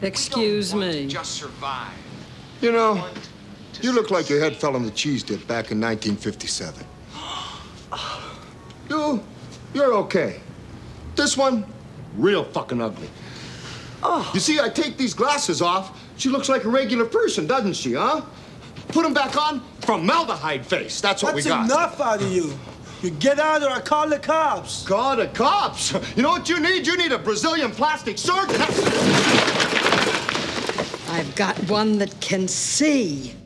Excuse me. Just survive. You know, you look like your head fell on the cheese dip back in 1957. You're okay. This one, real fucking ugly. You see, I take these glasses off, she looks like a regular person, doesn't she, huh? Put them back on, formaldehyde face. That's what we got. That's enough out of you. You get out or I call the cops. Call the cops? You know what you need? You need a Brazilian plastic surgeon. I've got one that can see.